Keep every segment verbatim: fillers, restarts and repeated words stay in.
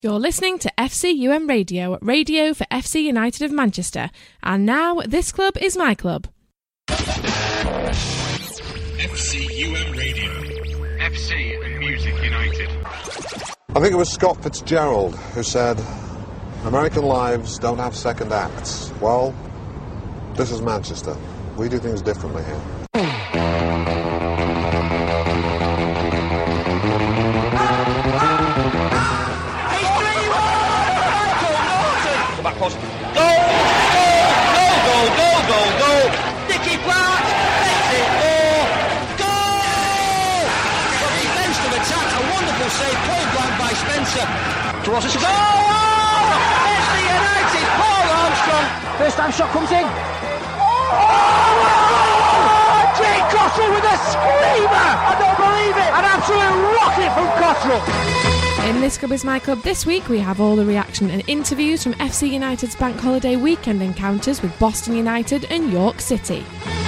You're listening to F C U M Radio, radio for F C United of Manchester. And now, this club is my club. F C U M Radio. F C and Music United. I think it was Scott Fitzgerald who said, American lives don't have second acts. Well, this is Manchester. We do things differently here. Goal! Goal! Goal! Goal! Goal! Goal! Nicky Platt makes it four. Goal! From defensive attack, a wonderful save, point blank by Spencer. Towards us. Goal! Oh! It's the United. Paul Armstrong. First time shot comes in. Oh! Jake Cottrell with a screamer! I don't believe it. An absolute rocket from Cottrell. In This Club is My Club this week, we have all the reaction and interviews from F C United's bank holiday weekend encounters with Boston United and York City.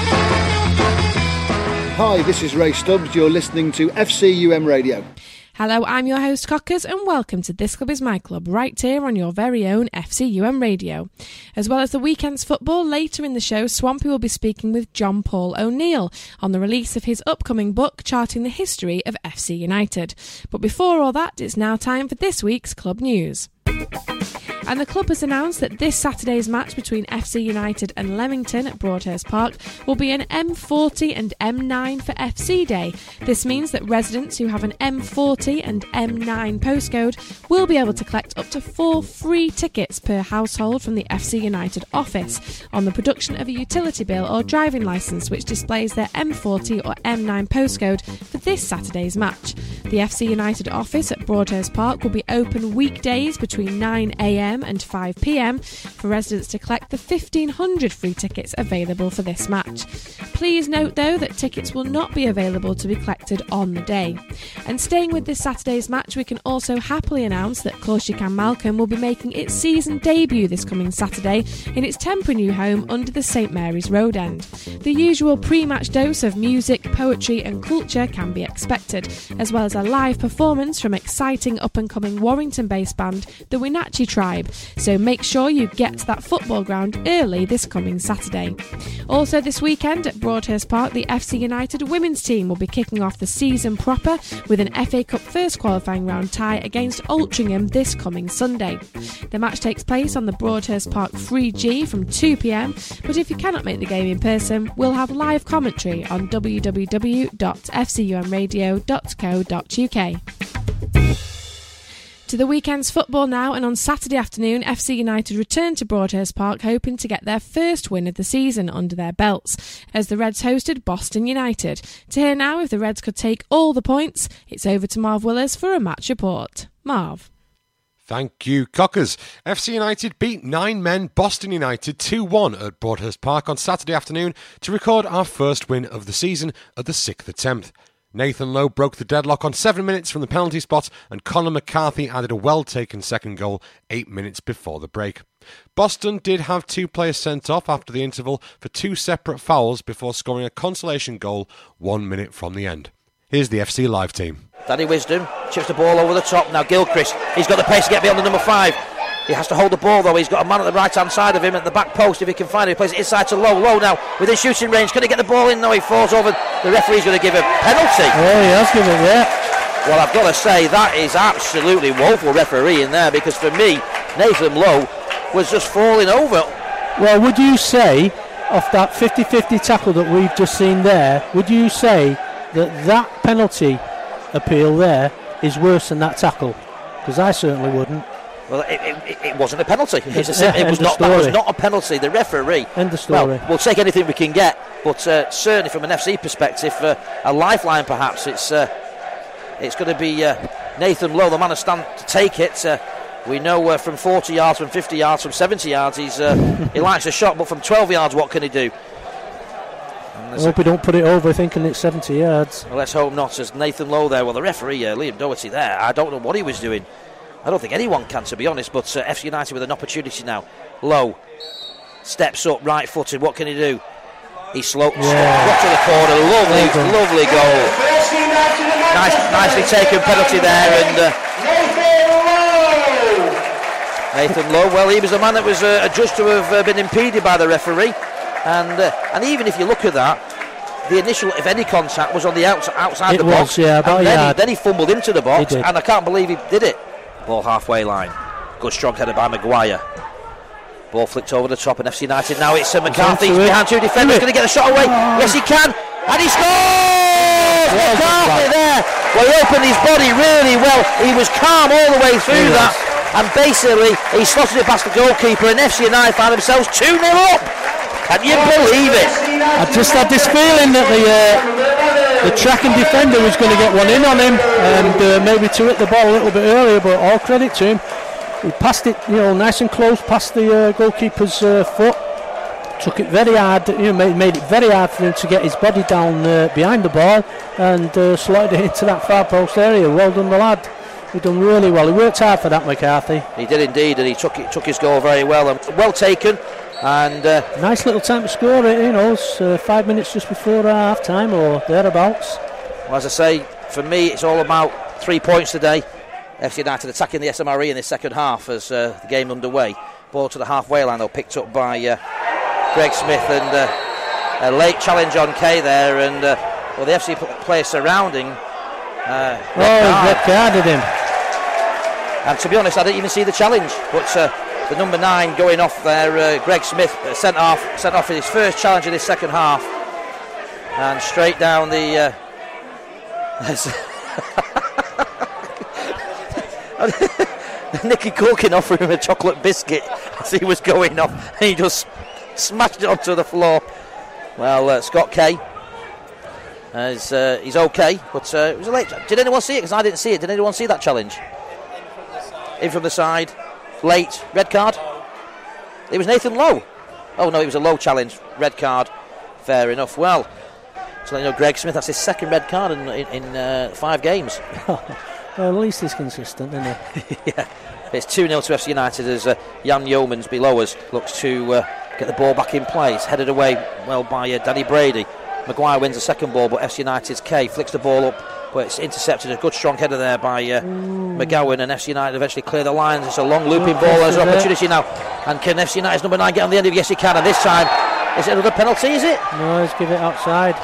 Hi, this is Ray Stubbs. You're listening to F C U M Radio. Hello, I'm your host Cockers and welcome to This Club is My Club right here on your very own F C U M Radio. As well as the weekend's football, later in the show Swampy will be speaking with John Paul O'Neill on the release of his upcoming book charting the history of F C United. But before all that, it's now time for this week's club news. And the club has announced that this Saturday's match between F C United and Leamington at Broadhurst Park will be an M forty and M nine for F C Day. This means that residents who have an M forty and M nine postcode will be able to collect up to four free tickets per household from the F C United office on the production of a utility bill or driving licence which displays their M forty or M nine postcode for this Saturday's match. The F C United office at Broadhurst Park will be open weekdays between nine a m and five p m for residents to collect the fifteen hundred free tickets available for this match. Please note though that tickets will not be available to be collected on the day. And staying with this Saturday's match, we can also happily announce that Corsican Malcolm will be making its season debut this coming Saturday in its temporary new home under the St Mary's Road end. The usual pre-match dose of music, poetry and culture can be expected, as well as a live performance from exciting up-and-coming Warrington-based band the Wenatchee Tribe, so make sure you get to that football ground early this coming Saturday. Also this weekend at Broadhurst Park, the F C United women's team will be kicking off the season proper with an F A Cup first qualifying round tie against Altrincham this coming Sunday. The match takes place on the Broadhurst Park three G from two p m, but if you cannot make the game in person, we'll have live commentary on w w w dot f c u m radio dot co dot u k. To the weekend's football now, and on Saturday afternoon F C United returned to Broadhurst Park hoping to get their first win of the season under their belts as the Reds hosted Boston United. To hear now if the Reds could take all the points, it's over to Marv Willers for a match report. Marv. Thank you, Cockers. F C United beat nine men Boston United two one at Broadhurst Park on Saturday afternoon to record our first win of the season at the sixth attempt. Nathan Lowe broke the deadlock on seven minutes from the penalty spot and Conor McCarthy added a well-taken second goal eight minutes before the break. Boston did have two players sent off after the interval for two separate fouls before scoring a consolation goal one minute from the end. Here's the F C Live team. Danny Wisdom chips the ball over the top. Now Gilchrist, he's got the pace to get beyond the number five. He has to hold the ball though. He's got a man at the right hand side of him at the back post if he can find it. He plays it inside to Lowe. Lowe now within shooting range. Can he get the ball in? No, he falls over. The referee's going to give a penalty. Oh, he has given it, yeah. Well, I've got to say that is absolutely woeful refereeing there, because for me, Nathan Lowe was just falling over. Well, would you say, off that fifty-fifty tackle that we've just seen there, would you say that that penalty appeal there is worse than that tackle? Because I certainly wouldn't. Well, it, it, it wasn't a penalty. It's a, it was not, that was not a penalty. The referee. End of story. Well, we'll take anything we can get, but uh, certainly from an F C perspective, uh, a lifeline perhaps. It's uh, it's going to be uh, Nathan Lowe, the man of stand to take it. Uh, we know uh, from forty yards, from fifty yards, from seventy yards, he's uh, he likes a shot, but from twelve yards, what can he do? I hope he don't put it over thinking it's seventy yards. Well, let's hope not. As Nathan Lowe there, well, the referee, uh, Liam Doherty there, I don't know what he was doing. I don't think anyone can, to be honest, but uh, F C United with an opportunity now. Lowe steps up, right footed. What can he do? He slopes yeah. up to the corner. Lovely, lovely goal. Nice, nicely taken penalty there, and uh, Nathan Lowe, well, he was the man that was uh, adjudged to have uh, been impeded by the referee. And uh, and even if you look at that, the initial, if any contact, was on the outs- outside it the was, box. Yeah, about and then he, yard. then he fumbled into the box, He did. and I can't believe he did it. Ball halfway line. Good strong header by Maguire. Ball flicked over the top, and F C United now it's uh, McCarthy. He's behind two defenders, going to get the shot away. Oh. Yes, he can, and he scores! Well, McCarthy there. Well, he opened his body really well. He was calm all the way through he that, and basically he slotted it past the goalkeeper, and F C United found themselves two nil up. Can you believe it? I just had this feeling that the uh, the tracking defender was going to get one in on him, and uh, maybe to hit the ball a little bit earlier. But all credit to him, he passed it, you know, nice and close past the uh, goalkeeper's uh, foot. Took it very hard, you know, made, made it very hard for him to get his body down uh, behind the ball, and uh, slotted it into that far post area. Well done, the lad. He done really well. He worked hard for that, McCarthy. He did indeed, and he took it, took his goal very well, and well taken. And uh, nice little time to score it, you know, it's uh, five minutes just before uh, half time or thereabouts. Well, as I say, for me it's all about three points today. F C United attacking the S M R E in the second half as uh, the game underway. Ball to the halfway line though, picked up by uh, Greg Smith, and uh, a late challenge on Kay there, and uh, well, the F C player surrounding uh, oh, red carded him. And to be honest, I didn't even see the challenge, but uh, the number nine going off there, uh, Greg Smith, uh, sent off sent off in his first challenge in his second half, and straight down the uh, Nicky Culkin offered him a chocolate biscuit as he was going off, and he just smashed it onto the floor. Well, uh, Scott Kay is uh, he's okay, but uh, it was a late. Did anyone see it? Because I didn't see it. Did anyone see that challenge? In from the side, late, red card. It was Nathan Lowe. Oh no, it was a Lowe challenge, red card. Fair enough. Well, so you know, Greg Smith, that's his second red card in in, in uh, five games. Well, at least he's consistent, isn't he? Yeah. It's two nil to F C United as uh, Jan Yeomans below us looks to uh, get the ball back in play. It's headed away well by uh, Danny Brady. Maguire wins the second ball, but F C United's Kay flicks the ball up, but it's intercepted. A good strong header there by uh, McGowan, and F C United eventually clear the lines. It's a long looping ball. There's an opportunity now. And can F C United's number nine get on the end of it? Yes, he can. And this time, is it another penalty, is it? No, he's given it outside.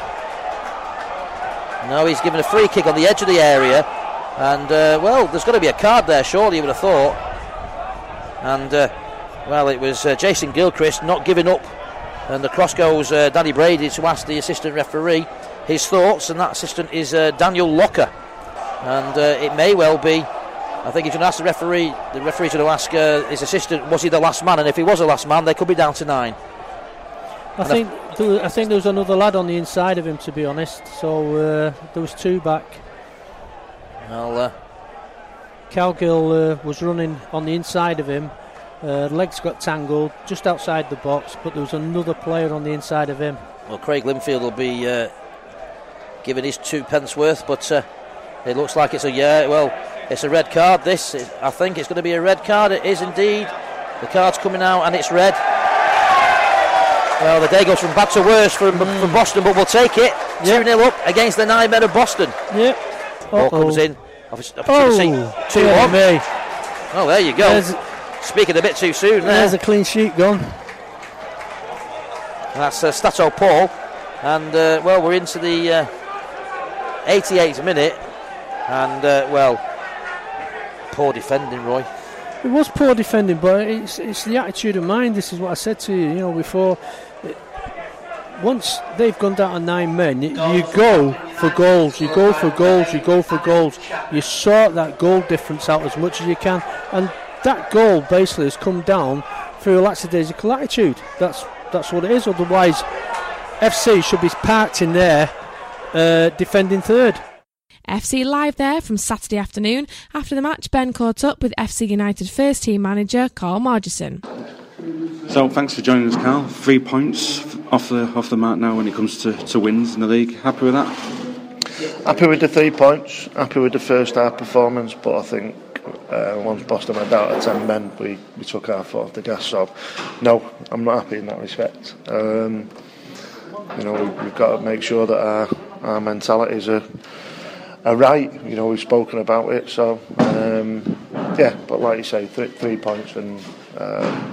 No, he's given a free kick on the edge of the area. And, uh, well, there's got to be a card there, surely, you would have thought. And, uh, well, it was uh, Jason Gilchrist not giving up. And the cross goes uh, Danny Brady to ask the assistant referee his thoughts. And that assistant is uh, Daniel Locker. And uh, it may well be, I think if you ask the referee, the referee's going to ask uh, his assistant, was he the last man? And if he was the last man, they could be down to nine. I and think there was, I think there was another lad on the inside of him, to be honest. So uh, there was two back. Well, uh, Cowgill uh, was running on the inside of him. Uh, legs got tangled just outside the box, but there was another player on the inside of him. Well, Craig Linfield will be uh, giving his two pence worth, but uh, it looks like it's a yeah. Well, it's a red card. This, I think, it's going to be a red card. It is indeed. The card's coming out, and it's red. Well, the day goes from bad to worse for, mm. for Boston, but we'll take it. Two nil up against the nine men of Boston. Yep. Ball comes in. Opportunity. Oh, two one. Me. Oh, there you go. There's, Speaking a bit too soon there. There's a clean sheet gone. And that's uh, Stato Paul. And, uh, well, we're into the uh, eighty-eighth minute. And, uh, well, poor defending, Roy. It was poor defending, but it's it's the attitude of mind. This is what I said to you, you know, before. It, once they've gone down to nine men, you, you go for goals, you go for goals, you go for goals. You sort that goal difference out as much as you can. And that goal basically has come down through a lackadaisical attitude. That's that's what it is. Otherwise, F C should be parked in there, uh, defending third. F C Live there from Saturday afternoon. After the match, Ben caught up with F C United first team manager Carl Margison. So thanks for joining us, Carl. Three points off the off the mark now when it comes to, to wins in the league. Happy with that? Happy with the three points. Happy with the first half performance, but I think uh, once Boston went out of ten men, we, we took our foot off the gas. So no, I'm not happy in that respect. Um, you know, we, we've got to make sure that our our mentalities are are right. You know, we've spoken about it. So um, yeah, but like you say, th- three points and um,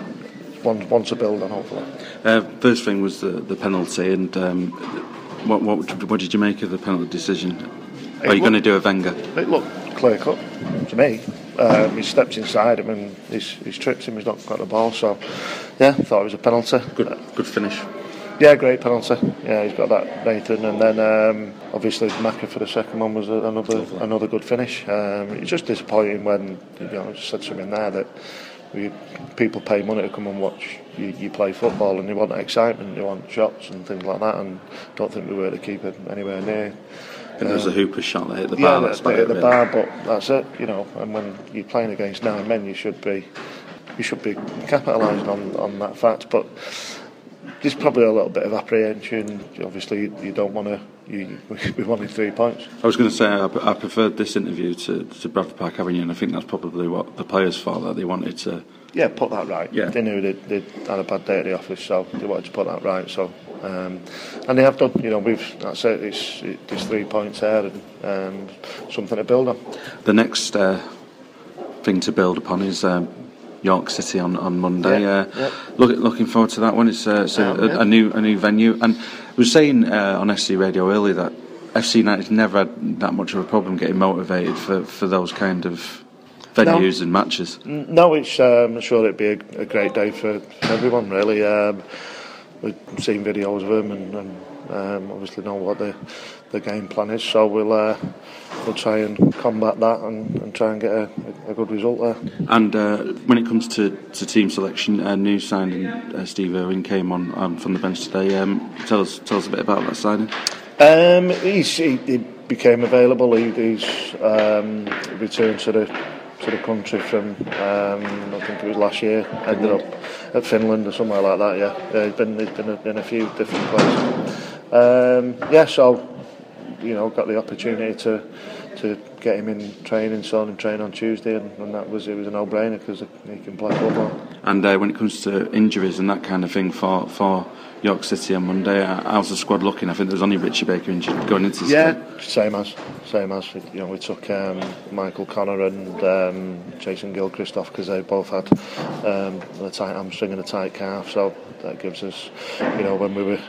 one one to build on, hopefully. Uh, first thing was the, the penalty, and um, what, what what did you make of the penalty decision? Are you going to do a Wenger? It looked clear cut to me. Um, he steps inside him and he's, he's tripped him. He's not got the ball. So yeah, I thought it was a penalty. Good, good finish. Yeah, great penalty. Yeah, he's got that, Nathan, and then um, obviously Maka for the second one was another another good finish. Um, it's just disappointing when, you know, I said something there that we, people pay money to come and watch you, you play football, and they want excitement, they want shots and things like that, and don't think we were to keep it anywhere near. I think there was a Hooper shot that hit the bar. Yeah, that's they hit the really. bar, but that's it. You know, and when you're playing against nine men, you should be you should be capitalising on on that fact, but. There's probably a little bit of apprehension. Obviously, you, you don't want to. You, we wanted three points. I was going to say I, I preferred this interview to, to Bradford Park Avenue, and I think that's probably what the players thought, that they wanted to. Yeah, put that right. Yeah. They knew they'd, they'd had a bad day at the office, so they wanted to put that right. So, um, and they have done. You know, we've. That's it. It's, it's three points there and um, something to build on. The next uh, thing to build upon is. Um, York City on, on Monday. Yeah, uh, yeah. Look, looking forward to that one. It's, uh, it's a, Um, yeah. a, a new a new venue, and I was saying uh, on F C Radio earlier that F C United's never had that much of a problem getting motivated for, for those kind of venues No. and matches. No, it's um, I'm sure it'd be a, a great day for everyone. Really, um, we've seen videos of them and, and um, obviously know what the the game plan is. So we'll uh, we'll try and combat that and, and try and get a, a good result there. And uh, when it comes to, to team selection, a uh, new signing uh, Steve Irwin came on um, from the bench today. Um, tell us tell us a bit about that signing. Um, he's, he, he became available. He, he's um, returned to the to the country from um, I think it was last year. Ended up at Finland or somewhere like that. Yeah, yeah he's been he's been in a few different places. Um, yeah, so you know, got the opportunity to to get him in training, saw him train on Tuesday, and, and that was it was a no-brainer because he can play football. And uh, when it comes to injuries and that kind of thing for for York City on Monday, how's the squad looking? I think there's only Richie Baker injured going into the yeah, squad. same as same as you know we took um, Michael Connor and um, Jason Gilchrist off because they both had um, a tight hamstring and a tight calf, so that gives us, you know, when we were.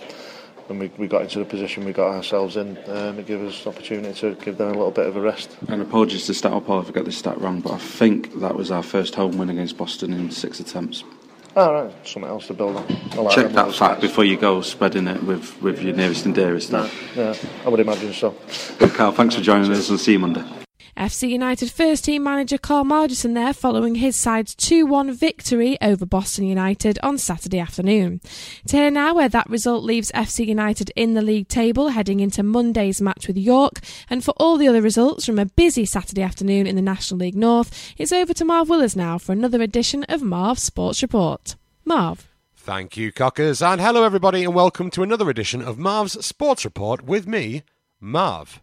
When we, we got into the position we got ourselves in, um, it gave us opportunity to give them a little bit of a rest. And apologies to start up, if I got this stat wrong, but I think that was our first home win against Boston in six attempts. All right, something else to build on. I like Check them that little fact stats. before you go spreading it with, with your nearest and dearest. No, yeah, I would imagine so. Good, Carl, thanks for joining us, and see you Monday. F C United first team manager Carl Margison there following his side's two one victory over Boston United on Saturday afternoon. To hear now where that result leaves F C United in the league table heading into Monday's match with York, and for all the other results from a busy Saturday afternoon in the National League North, it's over to Marv Willers now for another edition of Marv's Sports Report. Marv. Thank you, Cockers, and hello everybody, and welcome to another edition of Marv's Sports Report with me, Marv.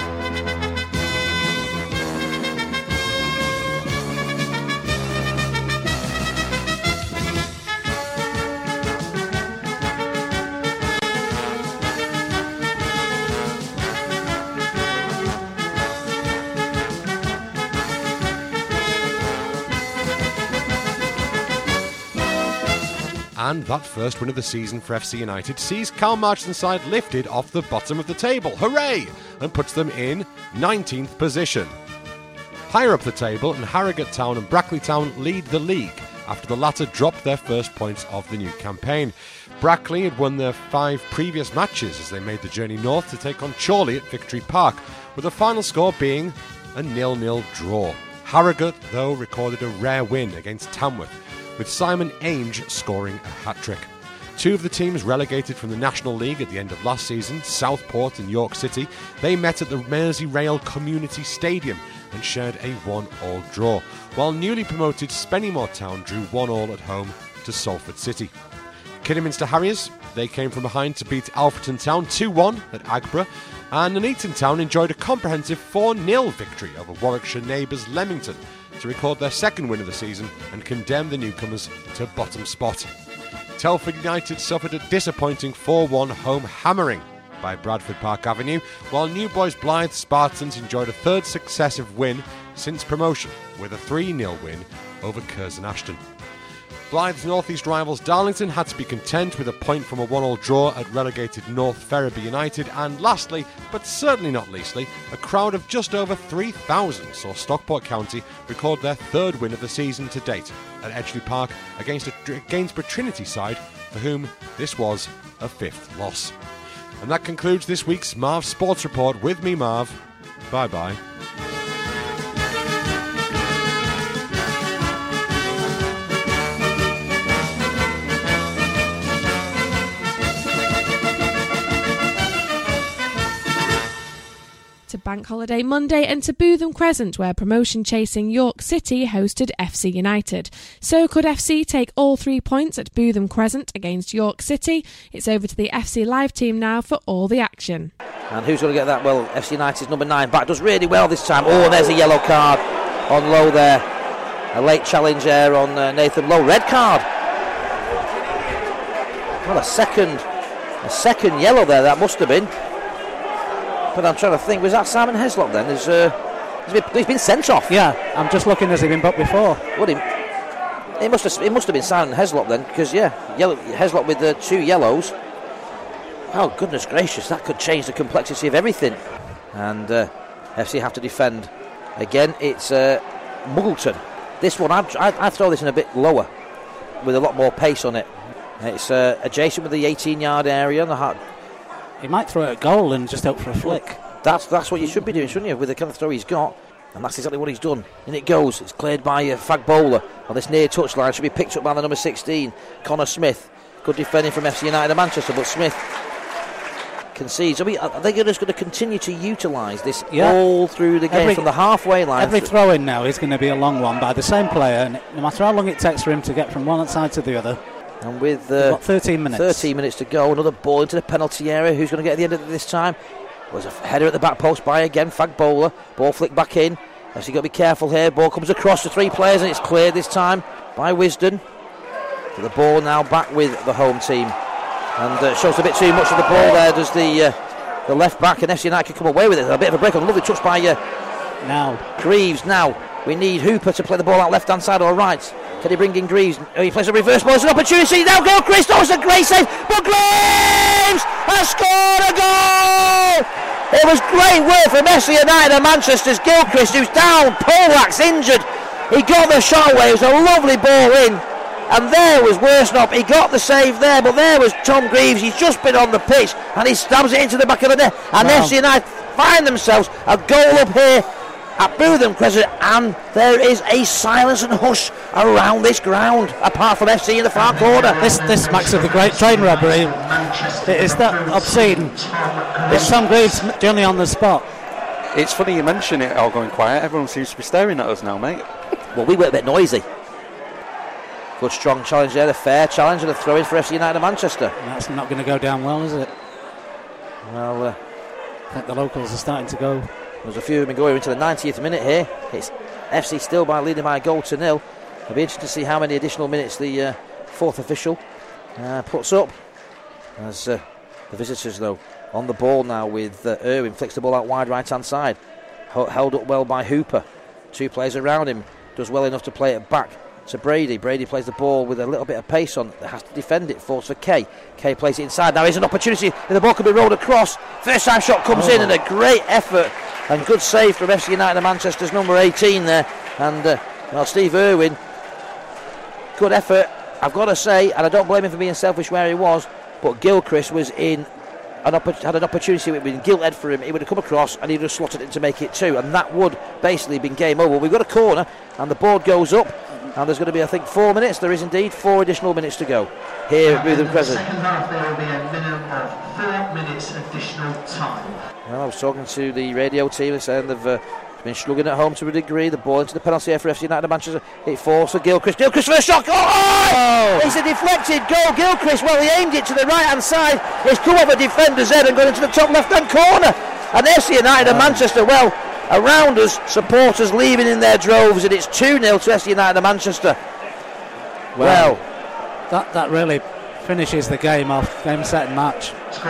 And that first win of the season for F C United sees Carl Margison's side lifted off the bottom of the table. Hooray! And puts them in nineteenth position. Higher up the table, and Harrogate Town and Brackley Town lead the league after the latter dropped their first points of the new campaign. Brackley had won their five previous matches as they made the journey north to take on Chorley at Victory Park, with the final score being a nil-nil draw. Harrogate, though, recorded a rare win against Tamworth, with Simon Ainge scoring a hat-trick. Two of the teams relegated from the National League at the end of last season, Southport and York City, they met at the Merseyrail Community Stadium and shared a one-all draw, while newly promoted Spennymoor Town drew one all at home to Salford City. Kidderminster Harriers, they came from behind to beat Alfreton Town two one at Agborough, and Nuneaton Town enjoyed a comprehensive four nil victory over Warwickshire neighbours Leamington to record their second win of the season and condemn the newcomers to bottom spot. Telford United suffered a disappointing four one home hammering by Bradford Park Avenue, while New Boys Blythe Spartans enjoyed a third successive win since promotion with a three nil win over Curzon Ashton. Blythe's North East rivals Darlington had to be content with a point from a one all draw at relegated North Ferriby United, and lastly, but certainly not leastly, a crowd of just over three thousand saw Stockport County record their third win of the season to date at Edgeley Park against a Gainsborough Trinity side for whom this was a fifth loss. And that concludes this week's Marv Sports Report with me, Marv. Bye bye. To Bank Holiday Monday and to Bootham Crescent, where promotion-chasing York City hosted F C United. So could F C take all three points at Bootham Crescent against York City? It's over to the F C Live team now for all the action. And who's going to get that? Well, F C United's number nine back does really well this time. Oh, and there's a yellow card on Lowe there. A late challenge there on uh, Nathan Lowe. Red card. Well, a second, a second yellow there, that must have been. But I'm trying to think, was that Simon Heslop then? He's, uh, he's, been, he's been sent off. Yeah, I'm just looking, has he been booked before? Would he? It must have, it must have been Simon Heslop then, because yeah, yellow, Heslop with the two yellows. Oh, goodness gracious, that could change the complexity of everything. And uh, F C have to defend. Again, it's uh, Muggleton. This one, I'd, I'd, I'd throw this in a bit lower, with a lot more pace on it. It's uh, adjacent with the eighteen-yard area on the heart. He might throw it at goal and just hope for a flick. That's that's what you should be doing, shouldn't you, with the kind of throw he's got. And that's exactly what he's done. In it goes. It's cleared by uh, Fag Bowler on this near touchline. Should be picked up by the number sixteen, Connor Smith. Good defending from F C United of Manchester, but Smith concedes. I mean, are they just going to continue to utilise this yeah. all through the game every, from the halfway line? Every throw in now is going to be a long one by the same player, and no matter how long it takes for him to get from one side to the other. And with uh, thirteen minutes thirteen minutes to go, another ball into the penalty area. Who's going to get at the end of it this time? Was a header at the back post by again Fag Bowler. Ball flicked back in. So you've got to be careful here. Ball comes across to three players and it's cleared this time by Wisden. So the ball now back with the home team, and uh, shows a bit too much of the ball there. Does the uh, the left back, and F C United can come away with it. A bit of a break on, a lovely touch by uh, now Greaves. Now we need Hooper to play the ball out left hand side or right. Can he bring in Greaves? Oh, he plays a reverse ball. It's an opportunity. Now Gilchrist. Oh, it's a great save. But Greaves has scored a goal. It was great work from F C United and Manchester's Gilchrist, who's down. Polak's injured. He got the shot away. It was a lovely ball in. And there was Worsnop. He got the save there. But there was Tom Greaves. He's just been on the pitch. And he stabs it into the back of the net. And wow. F C United find themselves a goal up here at Bootham Crescent, and there is a silence and hush around this ground, apart from F C in the far corner. This this smacks of the great train robbery. It is that obscene. It's Tom Greaves generally on the spot. It's funny you mention it all going quiet. Everyone seems to be staring at us now, mate. Well, we were a bit noisy. Good strong challenge there, a fair challenge and a throw in for F C United of Manchester. That's not going to go down well, is it? Well, uh, I think the locals are starting to go. There's a few of them going into the ninetieth minute here. It's F C still by leading by a goal to nil. It'll be interesting to see how many additional minutes the uh, fourth official uh, puts up. As uh, the visitors, though, on the ball now with uh, Irwin, flicks the ball out wide right hand side. H- held up well by Hooper. Two players around him. Does well enough to play it back to Brady. Brady plays the ball with a little bit of pace on. Has to defend it. Falls for Kay. Kay plays it inside. Now here's an opportunity. The ball could be rolled across. First time shot comes oh. in, and a great effort and good save from F C United of Manchester's number eighteen there. And uh, well, Steve Irwin, good effort, I've got to say, and I don't blame him for being selfish where he was, but Gilchrist was in an opp- had an opportunity with been gilt head for him. He would have come across and he'd have slotted it to make it two, and that would basically been game over. We've got a corner and the board goes up, and there's going to be, I think, four minutes. There is indeed four additional minutes to go here at Bootham Crescent. In the second half there will be a minimum of four minutes additional time. Well, I was talking to the radio team, saying they've uh, been slugging at home to a degree. The ball into the penalty area for F C United of Manchester. It falls for Gilchrist. Gilchrist for a shot. Oh! oh! It's a deflected goal. Gilchrist, well, he aimed it to the right hand side. It's come off a defender's head and gone into the top left hand corner. And F C United of Manchester, well, around us, supporters leaving in their droves, and it's two nil to F C United of Manchester. Well, well that, that really finishes the game off, game, set and match.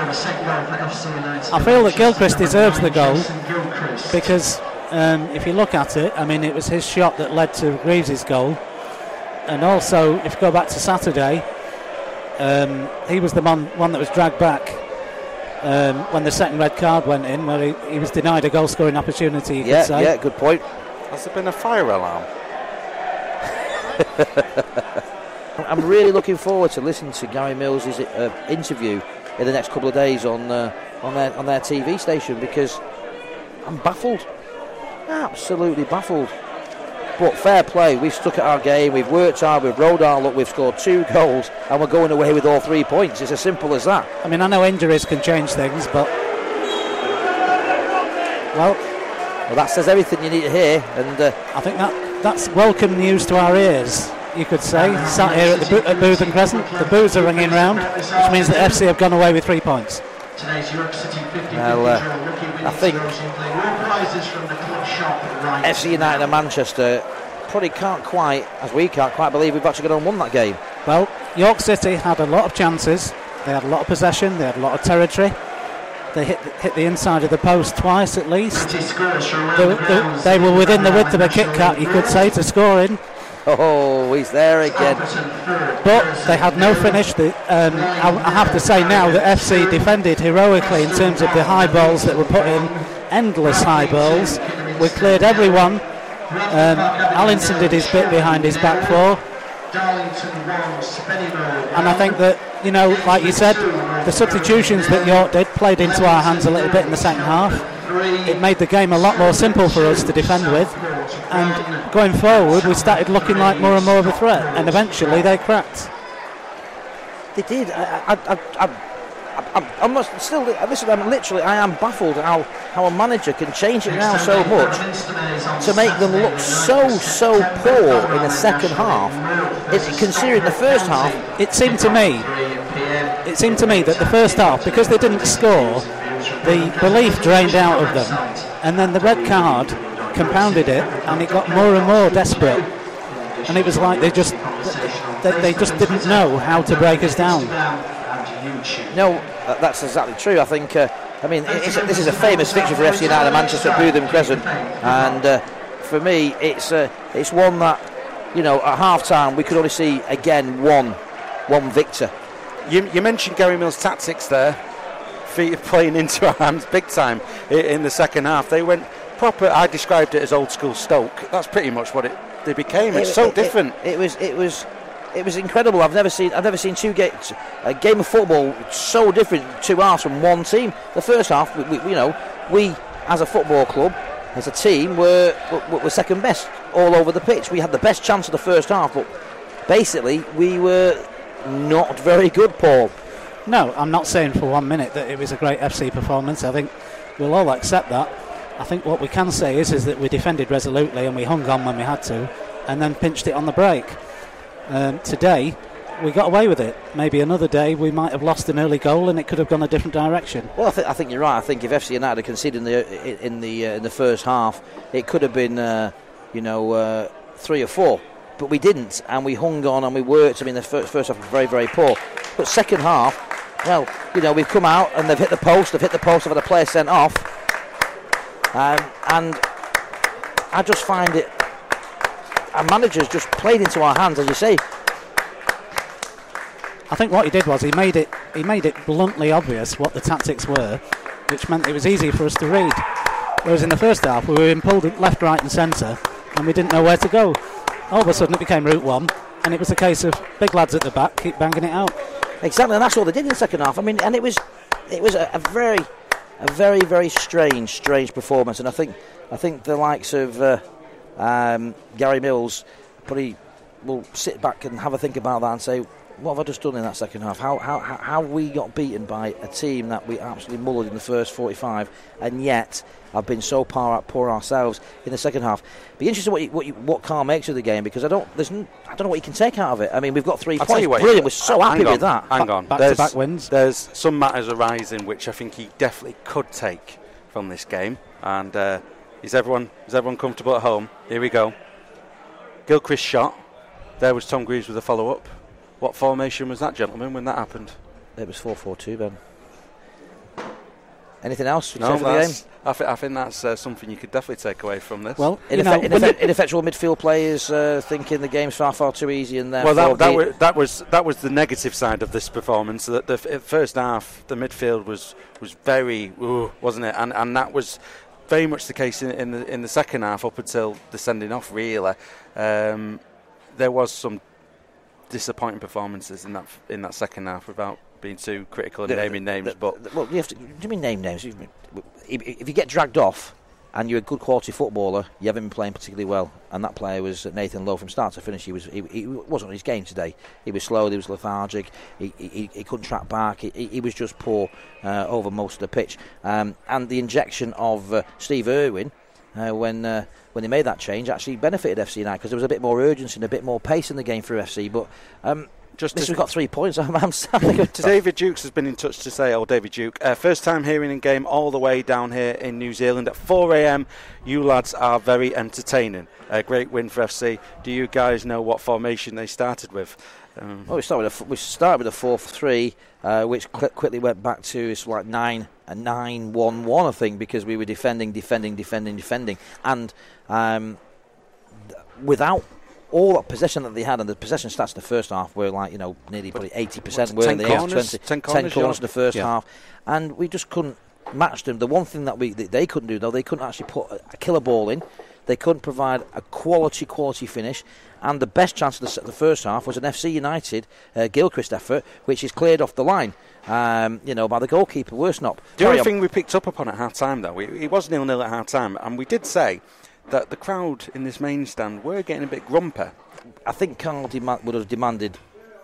I feel that Gilchrist deserves the goal because um, if you look at it, I mean, it was his shot that led to Greaves' goal. And also, if you go back to Saturday, um, he was the one, one that was dragged back um, when the second red card went in, where he, he was denied a goal-scoring opportunity, you yeah, could say. Yeah, good point. Has there been a fire alarm? I'm really looking forward to listening to Gary Mills' uh, interview in the next couple of days on uh, on their on their T V station, because I'm baffled, absolutely baffled. But fair play, we've stuck at our game, we've worked hard, we've rode our luck, we've scored two goals, and we're going away with all three points. It's as simple as that. I mean, I know injuries can change things, but well, well that says everything you need to hear, and uh, I think that that's welcome news to our ears, you could say. Sat here at the Bo- at Bootham Crescent, the boos are ringing round, which means that F C have gone away with three points. Well, uh, I think F C United and Manchester probably can't quite, as we can't quite believe we've actually gone and won that game. Well, York City had a lot of chances, they had a lot of possession, they had a lot of territory. They hit the, hit the inside of the post twice at least. They, they, they were within the width of a Kit Kat, you could say, to scoring. Oh, he's there again. But they had no finish. The, um, I, I have to say now that F C defended heroically in terms of the high balls that were put in. Endless high balls. We cleared everyone. Um, Allinson did his bit behind his back four. And I think that, you know, like you said, the substitutions that York did played into our hands a little bit in the second half. It made the game a lot more simple for us to defend with, and going forward we started looking like more and more of a threat, and eventually they cracked. They did. I, I, I, I, I'm not still. Listen, I'm literally. I am baffled how how a manager can change it now so much to make them look so so poor in the second half. It, considering the first half, it seemed to me, it seemed to me that the first half, because they didn't score, the belief drained out of them, and then the red card compounded it, and it got more and more desperate, and it was like they just they, they just didn't know how to break us down. No, that's exactly true. I think uh, I mean it's a, this is a famous fixture for F C United Manchester at Bootham Crescent, and uh, for me it's uh, it's one that, you know, at half time we could only see again one one victor. You, you mentioned Gary Mills' tactics there. Feet playing into our hands big time in the second half. They went proper. I described it as old school Stoke. That's pretty much what it they became. It's it, so it, different. It, it was it was it was incredible. I've never seen I've never seen two games a game of football so different, two halves from one team. The first half, we, we, you know, we as a football club, as a team, were, were were second best all over the pitch. We had the best chance of the first half, but basically we were not very good, Paul. No, I'm not saying for one minute that it was a great F C performance. I think we'll all accept that. I think what we can say is, is that we defended resolutely and we hung on when we had to, and then pinched it on the break. Um, today, we got away with it. Maybe another day we might have lost an early goal and it could have gone a different direction. Well, I, th- I think you're right. I think if F C United had conceded in the in the uh, in the first half, it could have been, uh, you know, uh, three or four. But we didn't, and we hung on and we worked. I mean, the first, first half was very, very poor. But second half, well, you know, we've come out and they've hit the post, they've hit the post, they've had a player sent off. Um, and I just find it, our managers just played into our hands, as you say. I think what he did was he made it he made it bluntly obvious what the tactics were, which meant it was easy for us to read. Whereas in the first half, we were being pulled left, right and centre, and we didn't know where to go. All of a sudden it became route one, and it was a case of big lads at the back, keep banging it out. Exactly, and that's what they did in the second half. I mean, and it was it was a, a very, a very, very strange, strange performance. And I think I think the likes of uh, um, Gary Mills probably will sit back and have a think about that and say, what have I just done in that second half? How how how we got beaten by a team that we absolutely mullered in the first forty-five, and yet I've been so poor, poor ourselves in the second half. Be interesting what you, what you, what Carl makes of the game, because I don't there's n- I don't know what you can take out of it. I mean, we've got three I'll points. What, Brilliant. We're so uh, happy on, with that. Hang on. Back there's, to back wins. There's some matters arising which I think he definitely could take from this game. And uh, is everyone is everyone comfortable at home? Here we go. Gilchrist shot. There was Tom Greaves with a follow up. What formation was that, gentlemen, when that happened? It was four four two, Ben. Anything else? No, for the game? I, th- I think that's uh, something you could definitely take away from this. Well, Ineffe- know, ineffe- ineffectual midfield players uh, thinking the game's far, far too easy, and therefore well, that, that, be- was, that was that was the negative side of this performance. That the f- first half, the midfield was was very, ooh, wasn't it? And and that was very much the case in, in the in the second half up until the sending off. Really, um, there was some disappointing performances in that in that second half without being too critical and The- naming names. the- but the- well, you have to. Do you mean name names? If, if you get dragged off and you're a good quality footballer, you haven't been playing particularly well. And that player was Nathan Lowe from start to finish. He was he, he wasn't on his game today. He was slow. He was lethargic. He he, he couldn't track back. He, he was just poor uh, over most of the pitch. Um, and the injection of uh, Steve Irwin uh, when. Uh, when they made that change, actually benefited F C United because there was a bit more urgency and a bit more pace in the game for F C. But um, Just this to- we've got three points. I'm, I'm sad. David Dukes has been in touch to say, oh, David Duke, uh, first time hearing in game all the way down here in New Zealand at four a.m. You lads are very entertaining. A great win for F C. Do you guys know what formation they started with? Um, Well, we started with a, we started with a four three, uh, which qu- quickly went back to it's like nine a nine one one, I think, because we were defending, defending, defending, defending, and um, th- without all that possession that they had, and the possession stats in the first half were like you know nearly probably eighty percent, What's it, were ten they? corners? twenty, ten ten corners, corners yeah. in the first Yeah. half, and we just couldn't match them. The one thing that we that they couldn't do though, they couldn't actually put a, a killer ball in. They couldn't provide a quality, quality finish. And the best chance of the, s- the first half was an F C United uh, Gilchrist effort, which is cleared off the line, um, you know, by the goalkeeper, Worsnop. The Carry only on. thing we picked up upon at half time, though, it, it was nil nil at half time, and we did say that the crowd in this main stand were getting a bit grumpy. I think Carl dema- would have demanded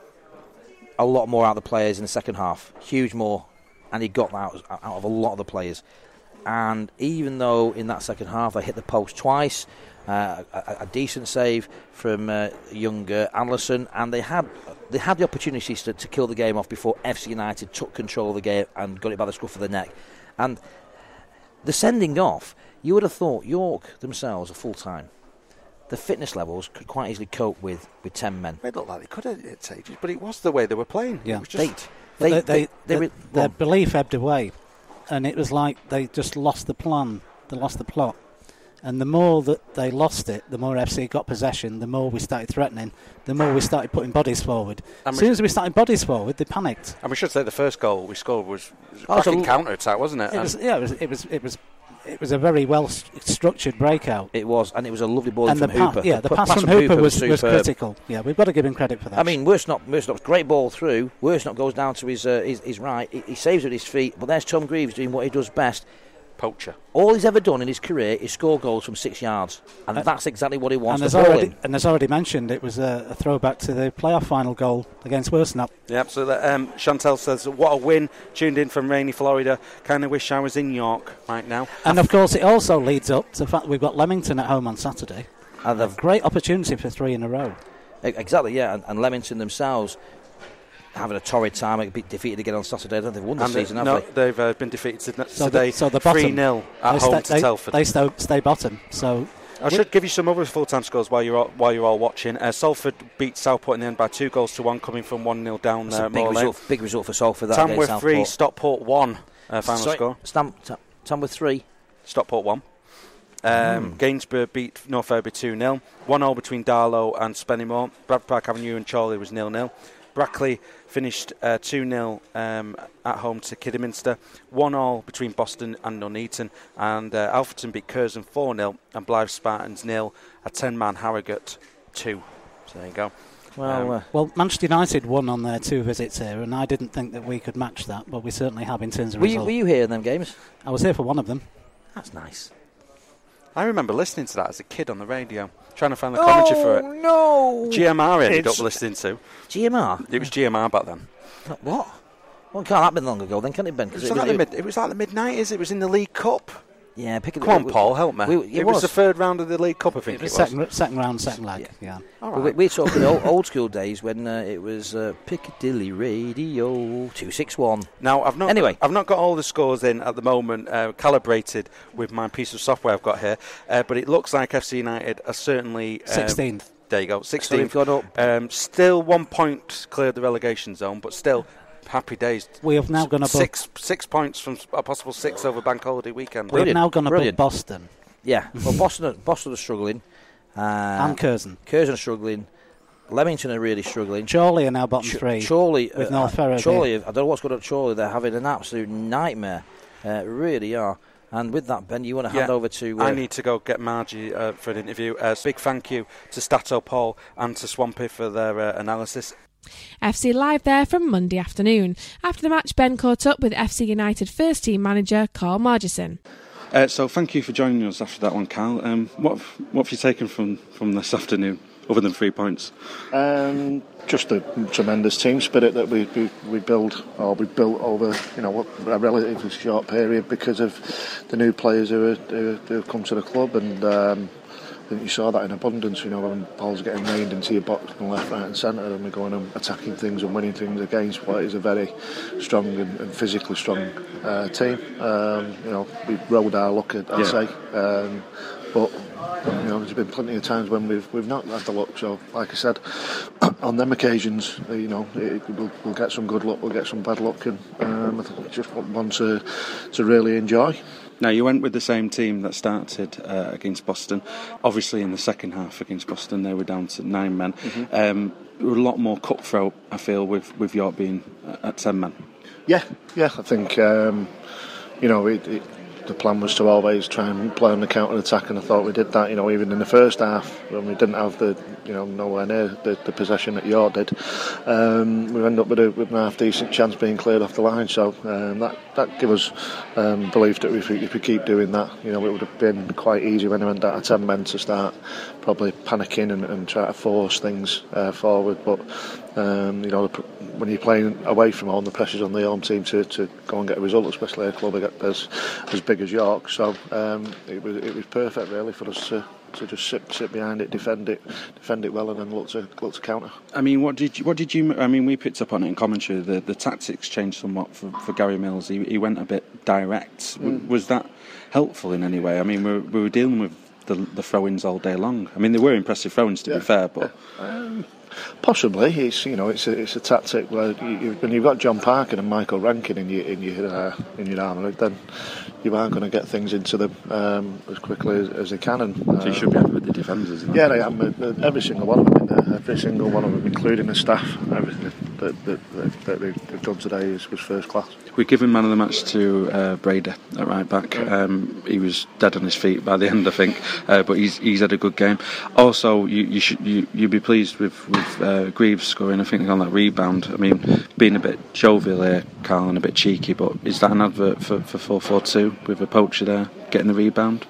a lot more out of the players in the second half, huge more, and he got that out, out of a lot of the players. And even though in that second half they hit the post twice, uh, a, a decent save from uh, young uh, Anderson, and they had they had the opportunities to, to kill the game off before F C United took control of the game and got it by the scruff of the neck. And the sending off, you would have thought York themselves are full time. The fitness levels could quite easily cope with, with ten men. It looked like they could have at stages, but it was the way they were playing. Yeah. It was just, They, they, They- they- they, they the- re- their well- belief ebbed away, and it was like they just lost the plan. They lost the plot. And the more that they lost it, the more F C got possession, the more we started threatening, the more we started putting bodies forward. And As we soon sh- as we started bodies forward, they panicked. and we should say the first goal we scored was, was a Oh, it's a cracking l- counter attack, wasn't it? It was, And- yeah, it was, it was, it was, it was a very well st- structured breakout. It was, and it was a lovely ball And from the pa- Hooper. yeah, the p- pass from Hooper was, was superb. critical. Yeah, we've got to give him credit for that. I mean, Worsnop, Worsnop's great ball through. Worsnop goes down to his uh, his, his right. He, he saves with his feet. But there's Tom Greaves doing what he does best. Poacher. All he's ever done in his career is score goals from six yards, and Uh, that's exactly what he wants and to as ball already, in. and as already mentioned, it was a, a throwback to the playoff final goal against Worsnop. Yeah, absolutely. Um, Chantel says, what a win. Tuned in from rainy Florida. Kind of wish I was in York right now. And of course, it also leads up to the fact we've got Leamington at home on Saturday. And a they've- great opportunity for three in a row. E- Exactly, yeah. And, and Leamington themselves having a torrid time, be defeated again on Saturday. I don't think they've won the And season, uh, have no, they? they've uh, been defeated to- So today the, so the bottom, three nil at they home sta- to they, Telford. They sto- stay bottom. So I should give you some other full-time scores while you're all, while you're all watching. Uh, Salford beat Southport in the end by two goals to one, coming from one nil down. That's Uh, a big Moor Lane. result, big result for Salford. That Tamworth against three, Southport. Stockport one. Uh, final Sorry, score. Stam- Ta- Tamworth three. Stockport one. Um, Gainsborough beat North Irby two nil. one all between Darlow and Spennymoor. Brad Park Avenue and Chorley was nil nil. Brackley finished uh, two nil um, at home to Kidderminster. one all between Boston and Nuneaton. And uh, Alfreton beat Curzon four nil. And Blythe Spartans nil. A ten-man Harrogate two. So there you go. Well, Um, uh, well, Manchester United won on their two visits here, and I didn't think that we could match that, but we certainly have in terms of were you, result. were you here in them games? I was here for one of them. That's nice. I remember listening to that as a kid on the radio, trying to find the commentary for it. No! G M R ended It's- up listening to. G M R? It was G M R back then. What? Well, it can't have been long ago then, can it, Ben? It 'Cause was, like the mid, it was like the mid nineties. It was in the League Cup. Yeah, pick it Come on, Paul, help me. We, it, was. the third round of the League Cup, I think It was, it was. second, second round, second leg. Yeah. All Well, right. we, we're talking old, old school days when uh, it was uh, Piccadilly Radio two six one. Now, I've not Anyway. I've not got all the scores in at the moment, uh, calibrated with my piece of software I've got here, uh, but it looks like F C United are certainly um, sixteenth. There you go, sixteenth. So we've gone up. Um, still one point clear of the relegation zone, but still happy days. We have now gone above six six points from a possible six over Bank Holiday weekend. We've now gone above Brilliant. Boston. Yeah, well, Boston are, Boston are struggling. Uh, and Curzon. Curzon are struggling. Leamington are really struggling. Chorley are now bottom Ch- three. Chorley, with uh, North Ferrer. Chorley, I don't know what's going on at Chorley. They're having an absolute nightmare. Uh, really are. And with that, Ben, you want to hand yeah, over to... Uh, I need to go get Margie uh, for an interview. Uh, big thank you to Stato Paul and to Swampy for their uh, analysis. F C Live there from Monday afternoon. After the match, Ben caught up with F C United first team manager Carl Margison. Uh, so thank you for joining us after that one, Carl. Um, what, have, what have you taken from, from this afternoon, other than three points? Um, just a tremendous team spirit that we, we, we build, or we built over, you know, a relatively short period because of the new players who, are, who, who have come to the club, and um, I think you saw that in abundance. You know, when balls getting rained into your box from left, right, and centre, and we're going and attacking things and winning things against what is a very strong and, and physically strong uh, team. Um, you know, we rode our luck, I'd yeah. say, um, but. You know, there's been plenty of times when we've we've not had the luck. So, like I said, on them occasions, you know, it, we'll, we'll get some good luck, we'll get some bad luck, and um, I think it's just one to to really enjoy. Now, you went with the same team that started uh, against Boston. Obviously, in the second half against Boston, they were down to nine men. Mm-hmm. Um, there were a lot more cutthroat, I feel, with with York being at ten men. Yeah, yeah, I think um, you know it. it The plan was to always try and play on the counter attack, and I thought we did that. You know, even in the first half when we didn't have the, you know, nowhere near the, the possession that York did, um, we ended up with a with an half decent chance being cleared off the line. So um, that that gave us um, belief that if we, if we keep doing that, you know, it would have been quite easy when we went down to ten men to start probably panicking and, and try to force things uh, forward. But um, you know, when you're playing away from home, the pressure's on the home team to, to go and get a result, especially a club as as big as York. So um, it was it was perfect really for us to, to just sit sit behind it, defend it, defend it well, and then look to look to counter. I mean, what did you, what did you? I mean, we picked up on it in commentary. The the tactics changed somewhat for, for Gary Mills. He he went a bit direct. Mm. Was that helpful in any way? I mean, we were, we were dealing with the the throw-ins all day long. I mean, they were impressive throw-ins to yeah. be fair, but. Yeah. Um, Possibly, it's you know it's a, it's a tactic where you, you, when you've got John Parkin and Michael Rankin in your in your uh, in your armour, then you are going to get things into them um, as quickly as, as they can. And uh, so you should be happy with the defenders. Yeah, they am. Every single one of them in there, every single one of them, including the staff, everything that, that, that, that they've done today is, was first class. We've given man of the match to uh, Brady at right back. Um, he was dead on his feet by the end, I think, uh, but he's he's had a good game. Also, you you should you you'd be pleased with with uh, Greaves scoring. I think on that rebound. I mean, being a bit jovial here, Carl, and a bit cheeky, but is that an advert for for four four two with a poacher there getting the rebound?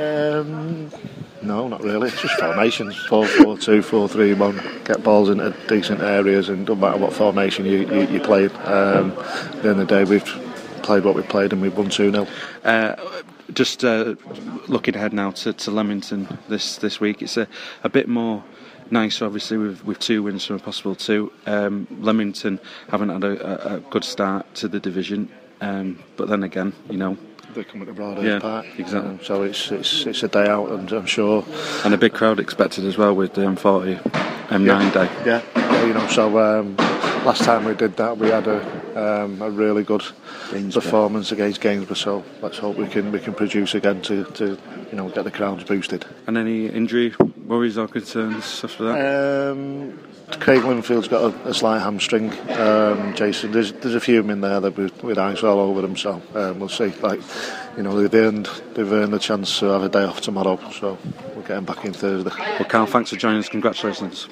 Um, no, not really. It's just formations. four four two, four three one. Get balls into decent areas, and doesn't matter what formation you, you, you played. Um, at the end of the day, we've played what we've played and we've won two nil. Uh, just uh, looking ahead now to, to Leamington this, this week, it's a, a bit more nicer, obviously, with, with two wins from a possible two. Um, Leamington haven't had a, a, a good start to the division, um, but then again, you know, they come at the Broadhurst yeah, Park, exactly. Um, so it's it's it's a day out, and I'm sure. And a big crowd expected as well with the M forty M nine yeah, day. Yeah, yeah, you know. So um, last time we did that, we had a um, a really good Gainsborough. performance against Gainsborough. So let's hope we can we can produce again to, to you know get the crowds boosted. And any injury worries or concerns after that? Um, Craig Linfield's got a, a slight hamstring. Um, Jason, there's there's a few in there that with, with ice all over them. So um, we'll see. Like you know, they've earned they've earned the chance to have a day off tomorrow. So we'll get them back in Thursday. Well, Carl, thanks for joining us. Congratulations.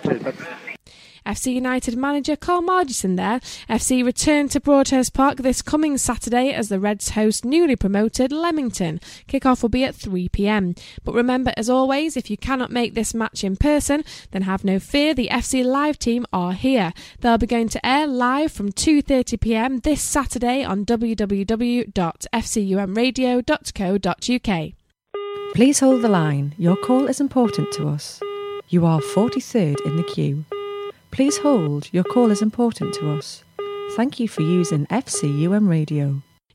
F C United manager Carl Margison there. F C return to Broadhurst Park this coming Saturday as the Reds host newly promoted Leamington. Kick-off will be at three p m. But remember, as always, if you cannot make this match in person, then have no fear, the F C Live team are here. They'll be going to air live from two thirty p m this Saturday on w w w dot f c u m radio dot co dot u k. Please hold the line. Your call is important to us. You are forty-third in the queue. Please hold. Your call is important to us. Thank you for using F C U M Radio.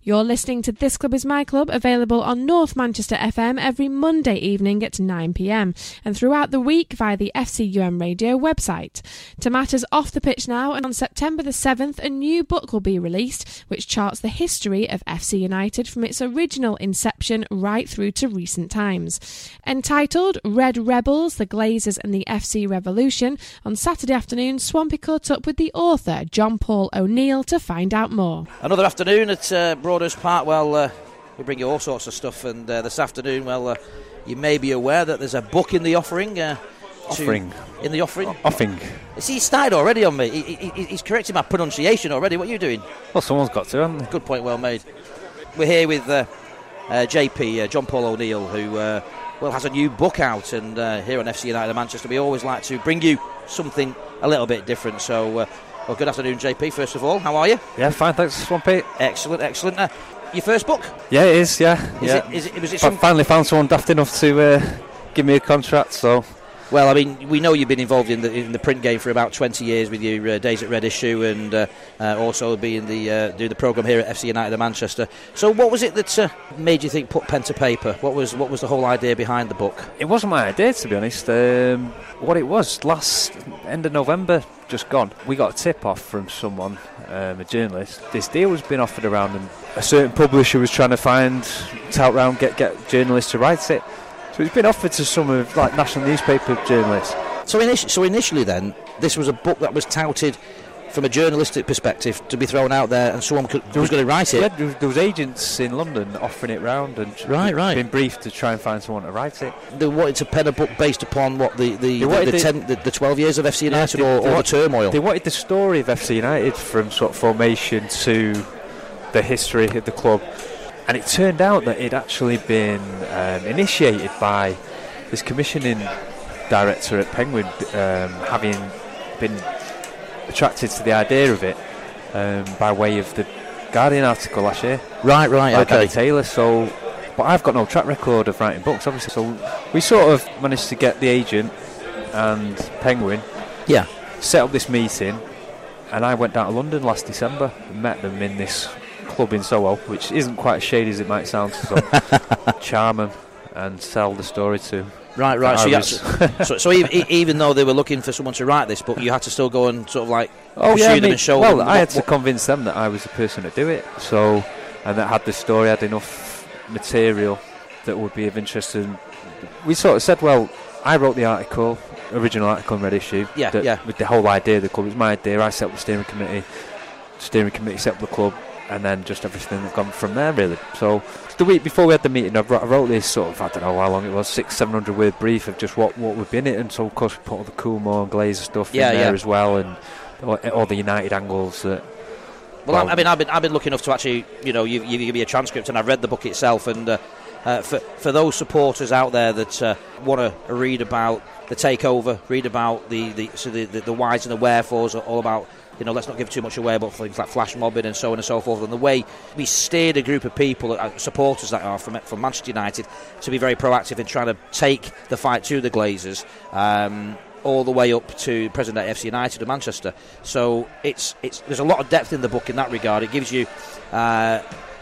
You're listening to This Club Is My Club, available on North Manchester F M every Monday evening at nine p m and throughout the week via the F C U M Radio website. To matters off the pitch now, and on September the seventh, a new book will be released which charts the history of F C United from its original inception right through to recent times. Entitled Red Rebels, the Glazers and the F C Revolution, on Saturday afternoon, Swampy caught up with the author, John Paul O'Neill, to find out more. Another afternoon at uh, Broadhurst Park. Well, uh, we bring you all sorts of stuff, and uh, this afternoon, well, uh, you may be aware that there's a book in the offering. Uh, offering. In the offering? Offing. See, he started already on me. He, he, he's correcting my pronunciation already. What are you doing? Well, someone's got to, haven't they? Good point, well made. We're here with uh, uh, J P, uh, John Paul O'Neill, who uh, well has a new book out, and uh, here on F C United Manchester, we always like to bring you something a little bit different. So, uh, well, good afternoon, J P, first of all. How are you? Yeah, fine, thanks, Swampy. Excellent, excellent. Uh, your first book? Yeah, it is, yeah. Is yeah. it? Is it? Was it I some... finally found someone daft enough to uh, give me a contract, so... Well, I mean, we know you've been involved in the in the print game for about twenty years with your uh, days at Red Issue, and uh, uh, also being the uh, do the programme here at F C United of Manchester. So, what was it that uh, made you think put pen to paper? What was what was the whole idea behind the book? It wasn't my idea, to be honest. Um, what it was, last end of November, just gone, we got a tip off from someone, um, a journalist. This deal was being offered around, and a certain publisher was trying to find, tout round, get get journalists to write it. So it's been offered to some of like national newspaper journalists. So, init- so initially then, this was a book that was touted from a journalistic perspective to be thrown out there, and someone could, was going to write it. Yeah, there was, there was agents in London offering it round, and right, right. been briefed to try and find someone to write it. They wanted to pen a book based upon what the the, the, the, the, ten, the, the twelve years of F C United, yeah, they, or, they or want, the turmoil. They wanted the story of F C United from sort of formation to the history of the club, and it turned out that it had actually been um, initiated by this commissioning director at Penguin, um, having been attracted to the idea of it um, by way of the Guardian article last year. Right, right, by okay. Gary Taylor. So, but I've got no track record of writing books, obviously. So we sort of managed to get the agent and Penguin. Yeah. Set up this meeting, and I went down to London last December and met them in this club in Soho, which isn't quite as shady as it might sound. So charm them and tell the story to. Right, right. So, you to, so, so even, even though they were looking for someone to write this book, you had to still go and sort of like oh, pursue yeah, them I mean, and show well, them. Well, I what, had to convince them that I was the person to do it. So, and that had the story, had enough material that would be of interest. And we sort of said, well, I wrote the article, original article in Red Issue. Yeah, that, yeah. With the whole idea of the club, it was my idea. I set up the steering committee. Steering committee set up the club. And then just everything that gone from there, really. So the week before we had the meeting, I wrote this sort of, I don't know how long it was, six, seven hundred word brief of just what, what would be in it. And so, of course, we put all the Coolmore and Glazer stuff yeah, in there yeah. as well, and all, all the United angles. That, well, well, I mean, I've been I've been lucky enough to actually, you know, you, you give me a transcript, and I've read the book itself. And uh, uh, for for those supporters out there that uh, want to read about the takeover, read about the the so the, the, the whys and the wherefores, all about. You know, let's not give too much away about things like flash mobbing and so on and so forth, and the way we steered a group of people, uh, supporters that are from from Manchester United, to be very proactive in trying to take the fight to the Glazers, um, all the way up to present day F C United of Manchester. So it's it's there's a lot of depth in the book in that regard. It gives you uh,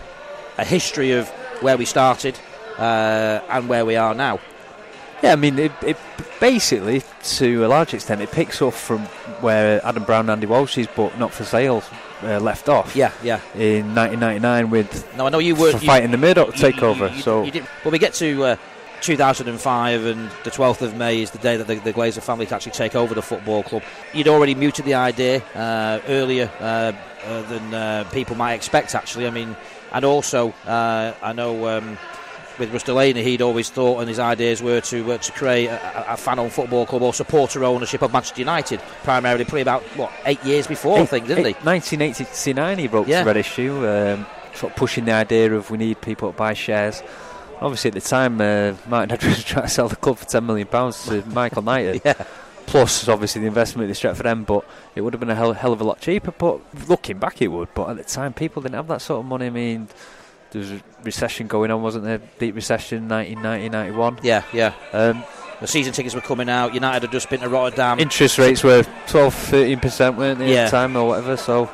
a history of where we started uh, and where we are now. Yeah, I mean, it, it basically, to a large extent, it picks up from where Adam Brown and Andy Walsh's book, Not For Sale, uh, left off. Yeah, yeah. In nineteen ninety-nine with no, I know you were fighting the Murdoch takeover. You, you, so you did, well, we get to uh, two thousand five, and the twelfth of May is the day that the, the Glazer family can actually take over the football club. You'd already mooted the idea uh, earlier uh, uh, than uh, people might expect, actually. I mean, and also, uh, I know. Um, With Russ Delaney, he'd always thought, and his ideas were to uh, to create a, a fan-owned football club or supporter ownership of Manchester United, primarily probably about, what, eight years before, eight, I think, didn't eight, he? nineteen eighty-nine he wrote yeah. to Red Issue, um, sort of pushing the idea of we need people to buy shares. Obviously, at the time, uh, Martin Edwards was trying to sell the club for ten million pounds to Michael Knighton. yeah. Plus, obviously, the investment they stretched for them, but it would have been a hell, hell of a lot cheaper. But looking back, it would. But at the time, people didn't have that sort of money. I mean, there was a recession going on, wasn't there? Deep recession, nineteen ninety, ninety-one. Yeah, yeah. Um, the season tickets were coming out. United had just been to Rotterdam. Interest rates were twelve, thirteen percent, weren't they, yeah. at the time or whatever? So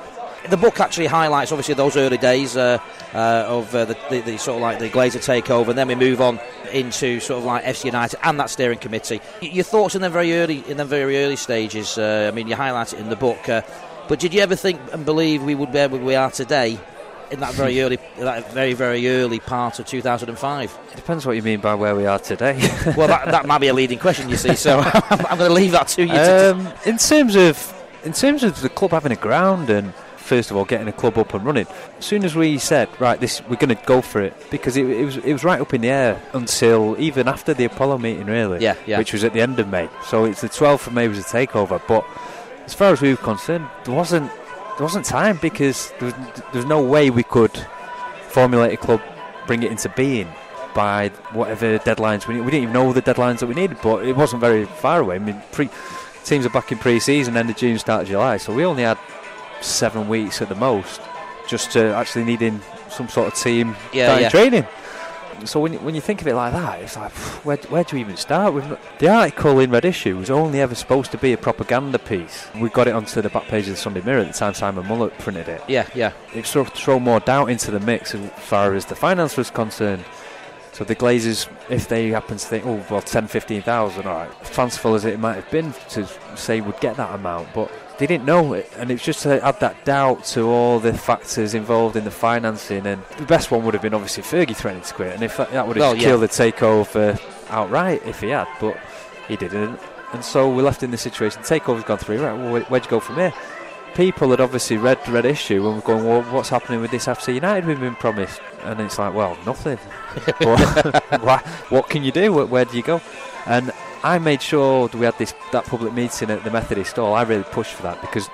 the book actually highlights obviously those early days uh, uh, of uh, the, the, the sort of like the Glazer takeover, and then we move on into sort of like F C United and that steering committee. Y- your thoughts in the very early in the very early stages? Uh, I mean, you highlight it in the book, uh, but did you ever think and believe we would be where we are today in that very early, that very very early part of two thousand five? It depends what you mean by where we are today. Well, that, that might be a leading question, you see. So I'm, I'm going to leave that to you. To um, in terms of in terms of the club having a ground and first of all getting a club up and running, as soon as we said right, this we're going to go for it, because it, it was it was right up in the air until even after the Apollo meeting, really. Yeah, yeah. Which was at the end of May. So it's the twelfth of May was the takeover. But as far as we were concerned, there wasn't there wasn't time, because there was, there was no way we could formulate a club, bring it into being by whatever deadlines we need. We didn't even know the deadlines that we needed, but it wasn't very far away. I mean, pre teams are back in pre-season, end of June, start of July, so we only had seven weeks at the most just to actually needing some sort of team yeah, starting yeah. training. So when you, when you think of it like that, it's like, where, where do you even start? We've not, the article in Red Issue was only ever supposed to be a propaganda piece. We got it onto the back page of the Sunday Mirror at the time Simon Mullett printed it. Yeah, yeah. It sort of throw more doubt into the mix as far as the finance was concerned. So the Glazers, if they happen to think, oh, well, ten, fifteen thousand, all right, fanciful as it might have been to say would get that amount, but they didn't know it, and it's just to add that doubt to all the factors involved in the financing. And the best one would have been obviously Fergie threatening to quit, and if that, that would have well, yeah. killed the takeover outright if he had, but he didn't. And so we're left in this situation. The takeover's gone through, right, well, where'd you go from here? People had obviously read Red Issue and were going, well, what's happening with this F C United we've been promised? And it's like, well, nothing. But what can you do? Where, where do you go? And I made sure that we had this that public meeting at the Methodist Hall. I really pushed for that, because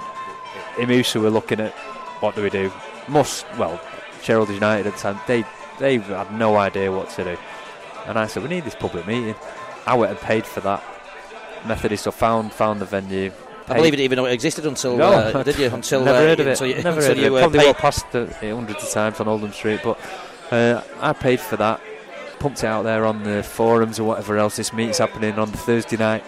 Imusa were looking at what do we do. Must well, Sheffield United at the time, they they had no idea what to do. And I said, we need this public meeting. I went and paid for that. Methodist Hall found found the venue. I believe it didn't even know it existed until no, uh, did you? Until never uh, heard of it. Until you, never until heard you of it. uh, Probably paid. walked past it hundreds of times on Oldham Street, but uh, I paid for that. Pumped it out there on the forums or whatever else. This meet's happening on the Thursday night.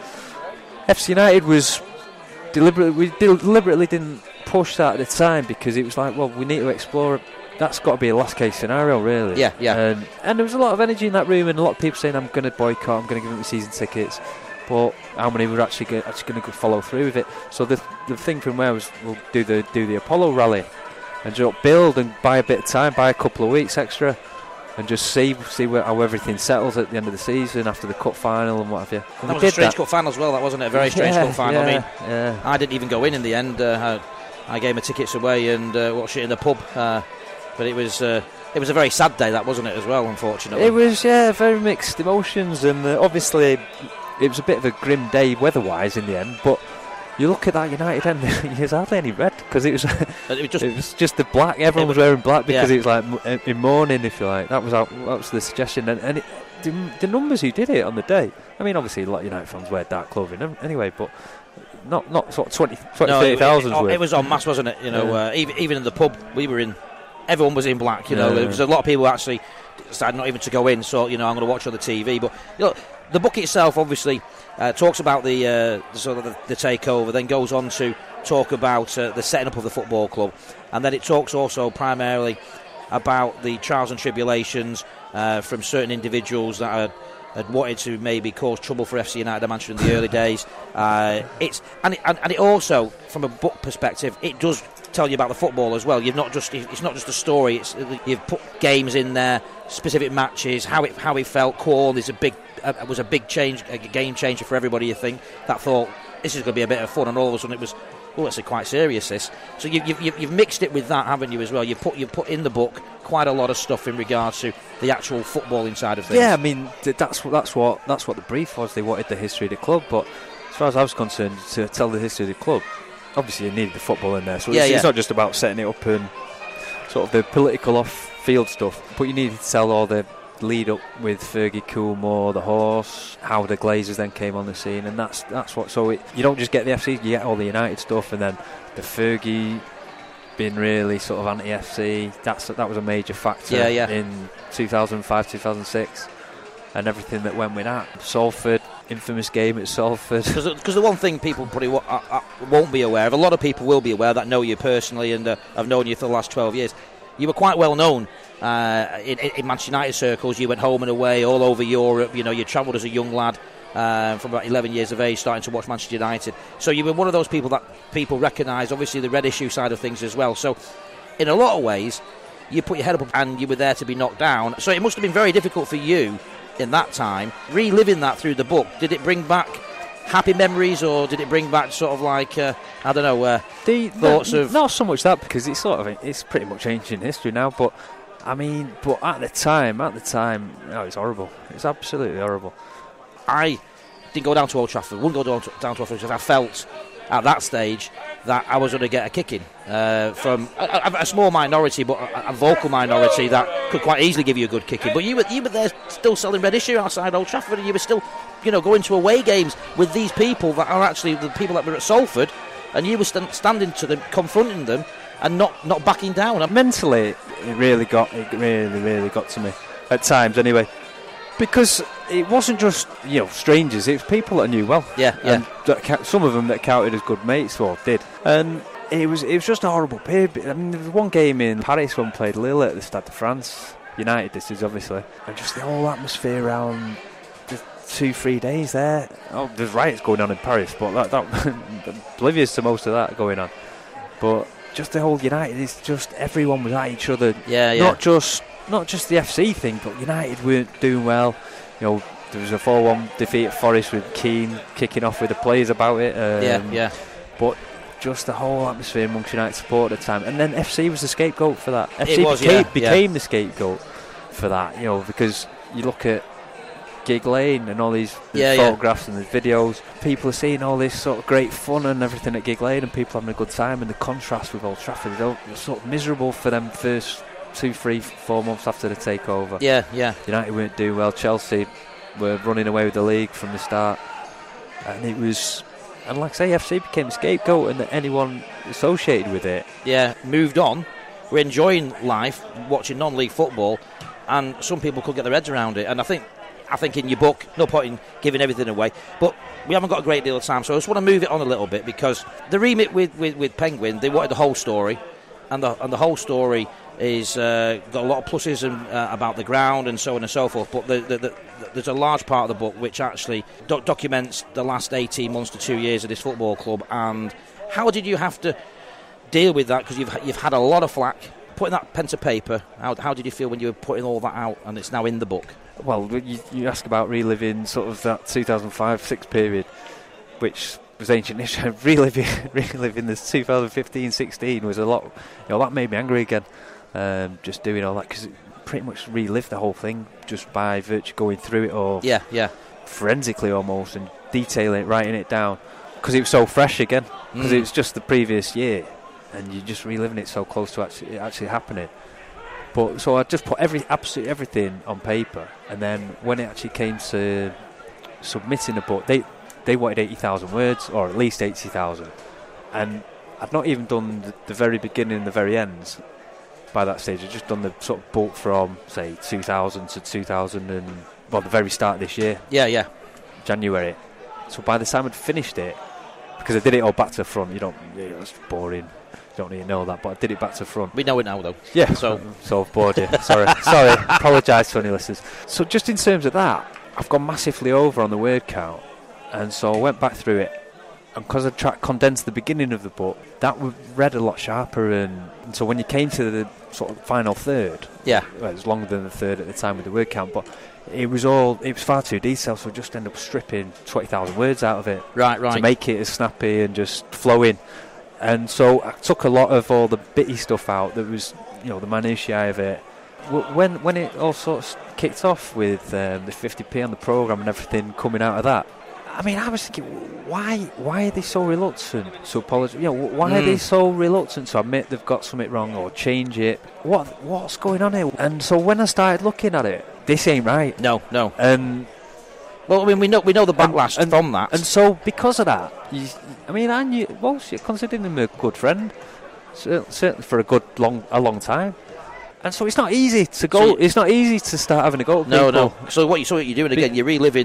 F C United was deliberately we deliberately didn't push that at the time, because it was like, well, we need to explore it. That's got to be a last case scenario, really. Yeah, yeah. And, and there was a lot of energy in that room, and a lot of people saying, I'm going to boycott, I'm going to give them the season tickets. But how many were actually go, actually going to follow through with it? So the the thing from where was we'll do the do the Apollo rally, and just build and buy a bit of time, buy a couple of weeks extra, and just see see where, how everything settles at the end of the season after the cup final and what have you. And that was a strange that. cup final as well. That wasn't it? A very strange yeah, cup final. Yeah, I mean, yeah. I didn't even go in in the end. Uh, I, I gave my tickets away and uh, watched it in the pub. Uh, but it was. Uh, It was a very sad day, that wasn't it, as well, unfortunately? It was, yeah, very mixed emotions, and uh, obviously it was a bit of a grim day weather-wise in the end, but you look at that United end, there's hardly any red, because it was it was just, it was just the black, everyone was, was wearing black, because yeah. it was like in mourning, if you like. That was, our, that was the suggestion, and, and it, the, the numbers who did it on the day, I mean, obviously a lot of United fans wear dark clothing anyway, but not not sort of twenty, twenty no, thirty thousand. It, it, it was en masse, wasn't it? You know, yeah. uh, even, even in the pub we were in, everyone was in black, you know. Yeah. There was a lot of people actually decided not even to go in, so, you know, I'm going to watch on the T V. But, you know, the book itself obviously uh, talks about the, uh, the sort of the, the takeover, then goes on to talk about uh, the setting up of the football club, and then it talks also primarily about the trials and tribulations uh, from certain individuals that are had wanted to maybe cause trouble for F C United, I mentioned in the early days. Uh, it's and it, and, and it also, from a book perspective, it does tell you about the football as well. You've not just it's not just a story. It's you've put games in there, specific matches, how it how it felt. Corn is a big uh, was a big change, a game changer for everybody. You think that thought this is going to be a bit of fun, and all of a sudden it was, well, it's quite serious. This, so you, you've you've you've mixed it with that, haven't you, as well? You've put you've put in the book quite a lot of stuff in regards to the actual footballing side of things. Yeah, I mean that's that's what that's what the brief was. They wanted the history of the club, but as far as I was concerned, to tell the history of the club, obviously you needed the football in there. So yeah, it's, yeah. it's not just about setting it up and sort of the political off-field stuff, but you needed to tell all the lead up with Fergie Coolmore, the horse, how the Glazers then came on the scene, and that's that's what. So it, you don't just get the F C, you get all the United stuff, and then the Fergie being really sort of anti-F C. That's that was a major factor yeah, yeah. in two thousand five, two thousand six, and everything that went with that. Salford, infamous game at Salford. Because the one thing people probably w- uh, uh, won't be aware of, a lot of people will be aware that know you personally and uh, have known you for the last twelve years. You were quite well known uh, in, in Manchester United circles. You went home and away all over Europe. You know, you travelled as a young lad uh, from about eleven years of age, starting to watch Manchester United. So you were one of those people that people recognise, obviously, the red issue side of things as well. So in a lot of ways, you put your head up and you were there to be knocked down. So it must have been very difficult for you in that time. Reliving that through the book, did it bring back happy memories, or did it bring back sort of like uh, I don't know uh, the thoughts the, of not so much that, because it's sort of it's pretty much ancient history now, but I mean but at the time at the time no, it's horrible. It's absolutely horrible. I didn't go down to Old Trafford, wouldn't go down to, down to Old Trafford because I felt at that stage that I was going to get a kicking uh, from a, a small minority, but a, a vocal minority that could quite easily give you a good kicking. But you were you were there still selling red issue outside Old Trafford, and you were still, you know, going to away games with these people that are actually the people that were at Salford, and you were st- standing to them, confronting them, and not, not backing down. Mentally, it really got it really really got to me at times, anyway. Because it wasn't just, you know, strangers, it was people that I knew well. Yeah, yeah. And that ca- some of them that counted as good mates, well, did. And it was it was just a horrible period. I mean, there was one game in Paris when we played Lille at the Stade de France. United, this is obviously. And just the whole atmosphere around the two, three days there. Oh, there's riots going on in Paris, but that, that oblivious to most of that going on. But just the whole United, it's just everyone was at each other. Yeah, yeah. Not just... Not just the F C thing, but United weren't doing well. You know, there was a four one defeat at Forest with Keane kicking off with the players about it. Um, yeah, yeah. But just the whole atmosphere amongst United support at the time. And then F C was the scapegoat for that. It F C was, became, yeah, became yeah. the scapegoat for that, you know, because you look at Gig Lane and all these yeah, photographs yeah. and the videos. People are seeing all this sort of great fun and everything at Gig Lane, and people having a good time, and the contrast with Old Trafford, it was sort of miserable for them first two, three, four months after the takeover. Yeah, yeah. United weren't doing well. Chelsea were running away with the league from the start, and it was, and like I say, F C became a scapegoat, and that anyone associated with it, yeah, moved on. We're enjoying life, watching non-league football, and some people could get their heads around it. And I think, I think in your book, no point in giving everything away, but we haven't got a great deal of time, so I just want to move it on a little bit, because the remit with, with, with Penguin, they wanted the whole story, and the and the whole story is uh, got a lot of pluses and, uh, about the ground and so on and so forth, but the, the, the, there's a large part of the book which actually doc- documents the last eighteen months to two years of this football club. And how did you have to deal with that? Because you've you've had a lot of flack putting that pen to paper. How, how did you feel when you were putting all that out and it's now in the book? Well, you, you ask about reliving sort of that two thousand five six period, which was ancient history. reliving, reliving this two thousand fifteen sixteen was a lot. You know, that made me angry again. Um, just doing all that, because it pretty much relived the whole thing just by virtue going through it all. Yeah, yeah. Forensically almost, and detailing it, writing it down, because it was so fresh again. Because Mm. it was just the previous year, and you're just reliving it so close to actually, it actually happening. But so I just put every absolutely everything on paper, and then when it actually came to submitting the book, they they wanted eighty thousand words, or at least eighty thousand, and I'd not even done the, the very beginning and the very ends. By that stage, I'd just done the sort of book from, say, two thousand to two thousand and, well, the very start of this year. Yeah, yeah. January. So by the time I'd finished it, because I did it all back to front, you don't, it's boring, you don't need to know that, but I did it back to front. We know it now, though. Yeah, so so I've bored you. Sorry, sorry, apologise to any listeners. So just in terms of that, I've gone massively over on the word count, and so I went back through it. And because I tried to condense the beginning of the book, that was read a lot sharper, and, and so when you came to the sort of final third, yeah, well, it was longer than the third at the time with the word count, but it was all it was far too detailed, so I just ended up stripping twenty thousand words out of it, right, right, to make it as snappy and just flowing. And so I took a lot of all the bitty stuff out that was, you know, the minutiae of it. When when it all sort of kicked off with um, the fifty p on the programme and everything coming out of that, I mean, I was thinking, why why are they so reluctant to apologise? You know, why mm. are they so reluctant to admit they've got something wrong or change it? What What's going on here? And so when I started looking at it, this ain't right. No, no. And well, I mean, we know we know the backlash and, and, from that. And so because of that, you, I mean, I knew, well, considering him a good friend, certainly for a good long a long time. And so it's not easy to go. So it's not easy to start having a go. At no, people. no. So what you so what you're doing again? You're reliving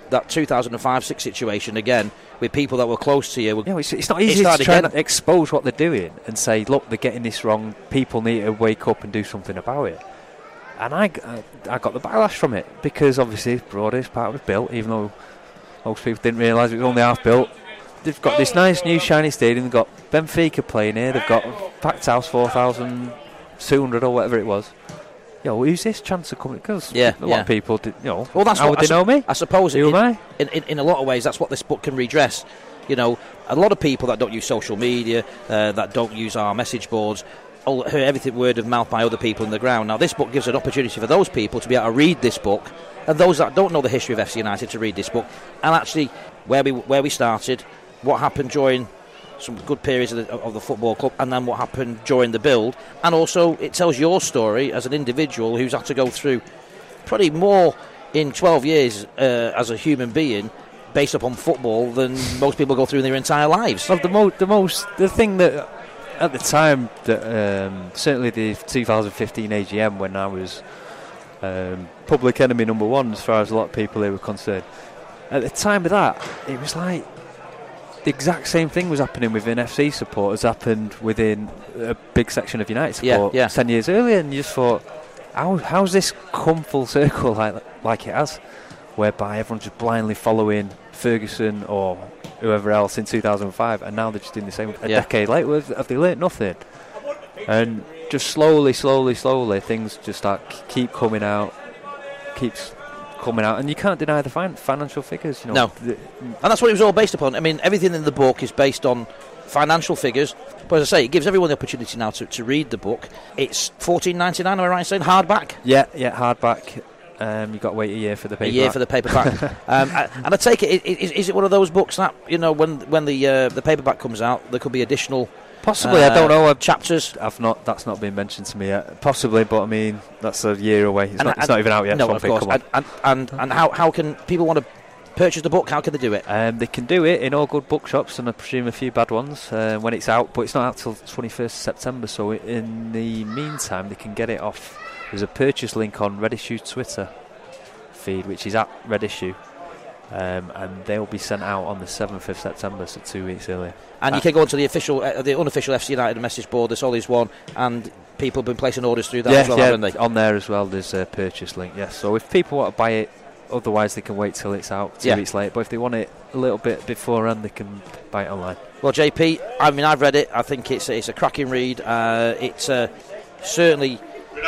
that two thousand five six situation again with people that were close to you. You know, it's, it's not easy to try and expose what they're doing and say, look, they're getting this wrong. People need to wake up and do something about it. And I, I, I got the backlash from it because obviously Broadhurst Park was built, even though most people didn't realise it was only half built. They've got this nice new shiny stadium. They've got Benfica playing here. They've got packed house four thousand two hundred or whatever it was. Yo, who's this chance of coming? Because yeah, a lot yeah. of people did. You know, well, that's how what would they su- know me? I suppose Who in, am I? In, in, in a lot of ways, that's what this book can redress. You know, a lot of people that don't use social media, uh, that don't use our message boards, all heard everything word of mouth by other people in the ground. Now, this book gives an opportunity for those people to be able to read this book, and those that don't know the history of F C United to read this book, and actually where we where we started, what happened during some good periods of the, of the football club, and then what happened during the build. And also it tells your story as an individual who's had to go through probably more in twelve years uh, as a human being based upon football than most people go through in their entire lives. Well, the, mo- the most the thing that at the time that um, certainly the two thousand fifteen A G M, when I was um, public enemy number one as far as a lot of people here were concerned, at the time of that it was like the exact same thing was happening within F C support as happened within a big section of United support yeah, yeah. ten years earlier, and you just thought, how how's this come full circle like like it has, whereby everyone's just blindly following Ferguson or whoever else in two thousand five, and now they're just doing the same a yeah. decade later. Have they learnt nothing? And just slowly, slowly, slowly, things just start keep coming out, keeps coming out, and you can't deny the fin- financial figures. You know, no, the, and that's what it was all based upon. I mean, everything in the book is based on financial figures. But as I say, it gives everyone the opportunity now to, to read the book. It's fourteen ninety-nine. Am I right in saying hardback? Yeah, yeah, hardback. Um, you've got to wait a year for the paperback. A year for the paperback. um, and I take it, is, is it one of those books that, you know, when when the uh, the paperback comes out, there could be additional possibly uh, I don't know chapters. I've not that's not been mentioned to me yet. Possibly, but I mean that's a year away. It's, and, not, and, it's not even out yet. No, so of course. And, and and and how how can people want to purchase the book? How can they do it? Um, they can do it in all good bookshops, and I presume a few bad ones uh, when it's out. But it's not out till twenty-first of September. So in the meantime, they can get it off. There's a purchase link on Red Issue Twitter feed, which is at Red Issue, um, and they'll be sent out on the seventh of September, so two weeks earlier. And uh, you can go onto the official, uh, the unofficial F C United message board. There's always one, and people have been placing orders through that yeah, as well, yeah, haven't they? On there as well, there's a purchase link. Yes, so if people want to buy it, otherwise they can wait till it's out two yeah. weeks later. But if they want it a little bit beforehand, they can buy it online. Well, J P, I mean, I've read it. I think it's it's a cracking read. Uh, it's uh, certainly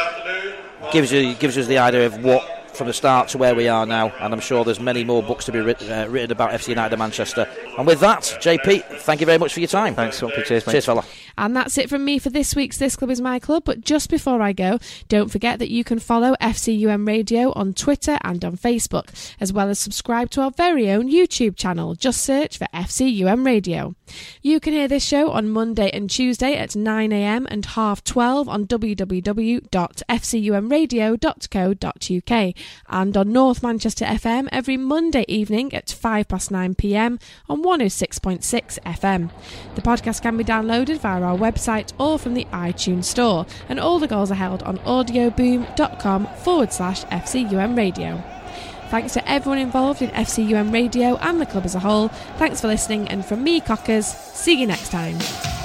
gives you gives us the idea of what. From the start to where we are now, and I'm sure there's many more books to be writ- uh, written about F C United of Manchester. And with that, J P, thank you very much for your time. Thanks, Sophie. Cheers, mate. Cheers, fella. And that's it from me for this week's This Club Is My Club. But just before I go, don't forget that you can follow F C U M Radio on Twitter and on Facebook, as well as subscribe to our very own YouTube channel. Just search for F C U M Radio. You can hear this show on Monday and Tuesday at nine a.m. and half twelve on w w w dot f c u m radio dot co dot u k and on North Manchester F M every Monday evening at five past nine p.m. on one oh six point six F M. The podcast can be downloaded via our website or from the iTunes store, and all the goals are held on audioboom.com forward slash FCUM Radio. Thanks to everyone involved in F C U M Radio and the club as a whole. Thanks for listening, and from me, Cockers, see you next time.